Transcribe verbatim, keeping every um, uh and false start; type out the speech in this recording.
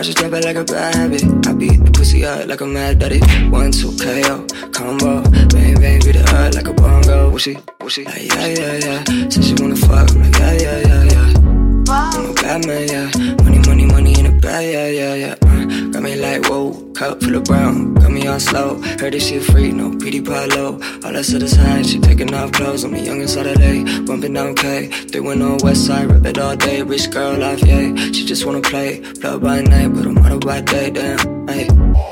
I just drop it like a bad habit. I beat the pussy out like a mad daddy. One, two, K O, combo. Bang, bang, beat it up like a bongo. Whooshy, whooshy, like, yeah, yeah, yeah. Said she wanna fuck, I'm like, yeah, yeah, yeah, yeah. I'm a bad man, yeah. Money, money, money in the bag, yeah, yeah, yeah. Uh, got me like, whoa, cup full of brown. Got me all slow. Heard this shit free, no P D pie low. All I said is hi, she taking off clothes. I'm the youngest out of L A, bumping down K. They went on west side, rip it all day. Rich girl life, yeah. She just wanna play, play by night, but I'm out by day, damn. Ay.